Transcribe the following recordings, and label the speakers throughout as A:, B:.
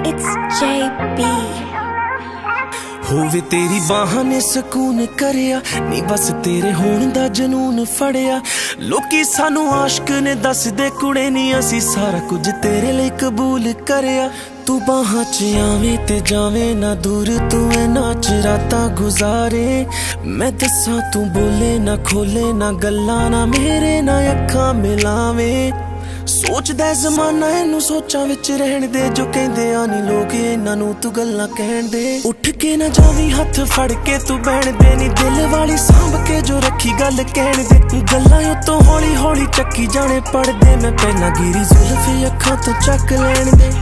A: It's JB।
B: ਹੋਵੇ ਤੇਰੀ ਬਾਹਾਂ ਨੇ ਸਕੂਨ ਕਰਿਆ ਨੀ ਬਸ ਤੇਰੇ ਹੋਣ ਦਾ ਜਨੂਨ ਫੜਿਆ। ਲੋਕੀ ਸਾਨੂੰ ਆਸ਼ਕ ਨੇ ਦੱਸਦੇ ਕੁੜੇ ਨੀ ਅਸੀਂ ਸਾਰਾ ਕੁਝ ਤੇਰੇ ਲਈ ਕਬੂਲ ਕਰਿਆ। ਤੂੰ ਬਾਹਾਂ 'ਚ ਆਵੇਂ ਤੇ ਜਾਵੇਂ ਨਾ ਦੂਰ ਤੂੰ ਇਹਨਾਂ 'ਚ ਰਾਤਾਂ ਗੁਜ਼ਾਰੇ। ਮੈਂ ਦੱਸਾਂ ਤੂੰ ਬੋਲੇ ਨਾ ਖੋਲੇ ਨਾ ਗੱਲਾਂ ਨਾ ਮੇਰੇ ਨਾ ਅੱਖਾਂ ਮਿਲਾਵੇਂ। ਸੋਚਦਾ ਜ਼ਮਾਨਾ ਇਹਨੂੰ ਸੋਚਾਂ ਵਿੱਚ ਰਹਿਣ ਦੇ ਜੋ ਕਹਿੰਦੇ ਆ ਨੀ ਲੋਕ ਇਹਨਾਂ ਨੂੰ ਤੂੰ ਗੱਲਾਂ ਕਹਿਣ ਦੇ। ਉੱਠ ਕੇ ਨਾ ਜਾਵੀਂ ਹੱਥ ਫੜ ਕੇ ਤੂੰ ਬਹਿਣ ਦੇ ਨੀ ਦਿਲ ਵਾਲੀ ਸਾਂਭ ਕੇ ਜੋ ਰੱਖੀ ਗੱਲ ਕਹਿਣ ਦੇ। ਗੱਲਾਂ ਉਤੋਂ ਹੌਲੀ ਹੌਲੀ ਚੱਕੀ ਜਾਣੇ ਪੜਦੇ ਮੈਂ ਪਹਿਲਾਂ ਗਿਰੀ ਜ਼ੁਲਫੀ ਅੱਖਾਂ ਤੋਂ ਚੱਕ ਲੈਣ ਦੇ।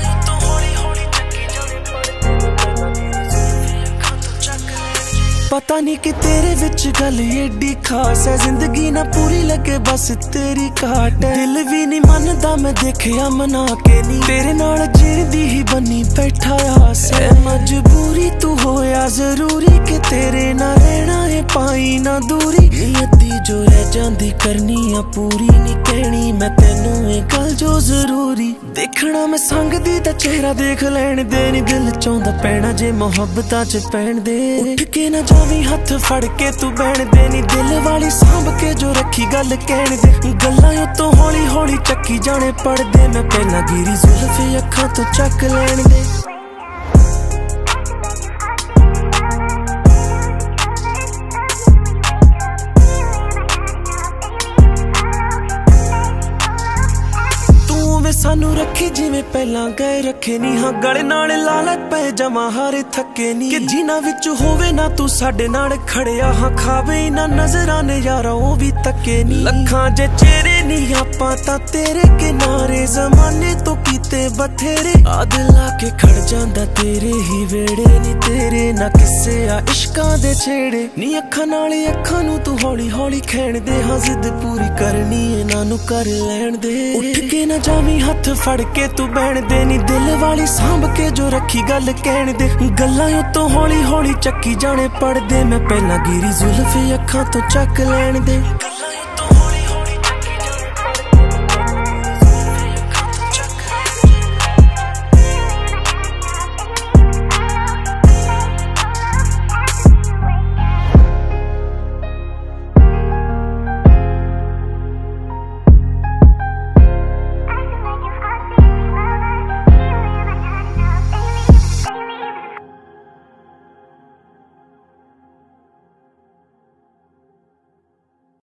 B: पता नहीं कि तेरे विच गल एडी खास है जिंदगी ना पूरी लगे बस तेरी घाट है। दिल भी नहीं मनदा मैं देखिया मना के नी तेरे नाल जिंदगी ही बनी बैठा आस है। मजबूरी तू होया जरूरी कि तेरे ना रहना है पाई ना दूरी। नियती जो रह जांदी करनी आ पूरी नहीं कहनी मैं तेनू ये गल जो जरूरी। देखना मैं संगदी दा चेहरा देख लैण दे नी दिल चाहुंदा पैना जे मुहब्बतां च पैण दे। उठ के ना जावीं हथ फड़ के तू बहण दे नी दिल वाली सांभ के जो रखी गल कहण दे। गल्लां उतों हौली हौली चक्की जाने पड़दे मैं पहला गिरी जुल्फी अखां तो चक लैण दे। सानू रखी जिवें पहलां गए रखे नी हाँ गले नाल लाल पै जमा हारे थके नी कि जिन्हां विच होवे ना तू साडे नाल खड़िया हाँ खावे ना नजरां ने यारा ओ भी तके नी। लखां जे चेहरे नी आपां तां तेरे किनारे जमाने तो कीते बथेरे आद ला के खड़ जांदा तेरे ही वेड़े नी तेरे ना किस्से आ इश्कां दे छेड़े नी। अखां नाल अखां नू तू हौली हौली खैण दे हाँ जिद पूरी करनी इन्हां नू कर लैण दे। उठ के ना जावीं हथ फड़ के तू बहण दे नी दिल वाली सांभ के जो रखी गल कहण दे। गल्लां उतों हौली हौली चक्की जाने पड़दे मैं पहला गिरी जुल्फी अखां तो चक लैण दे।